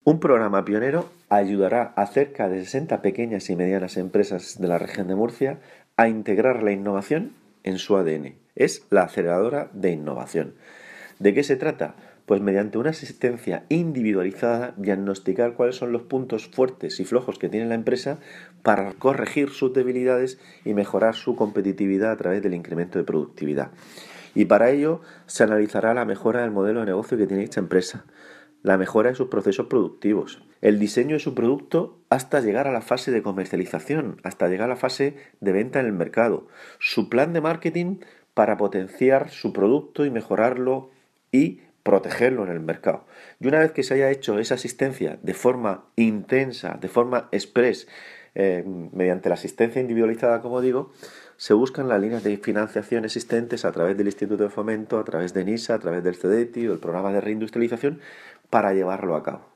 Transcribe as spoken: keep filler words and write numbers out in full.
Un programa pionero ayudará a cerca de sesenta pequeñas y medianas empresas de la región de Murcia a integrar la innovación en su A D N. Es la aceleradora de innovación. ¿De qué se trata? Pues mediante una asistencia individualizada, diagnosticar cuáles son los puntos fuertes y flojos que tiene la empresa para corregir sus debilidades y mejorar su competitividad a través del incremento de productividad. Y para ello se analizará la mejora del modelo de negocio que tiene dicha empresa, la mejora de sus procesos productivos, el diseño de su producto hasta llegar a la fase de comercialización, hasta llegar a la fase de venta en el mercado, su plan de marketing para potenciar su producto y mejorarlo y protegerlo en el mercado. Y una vez que se haya hecho esa asistencia de forma intensa, de forma express, eh, mediante la asistencia individualizada, como digo, se buscan las líneas de financiación existentes a través del Instituto de Fomento, a través de NISA, a través del CEDETI o el programa de reindustrialización para llevarlo a cabo.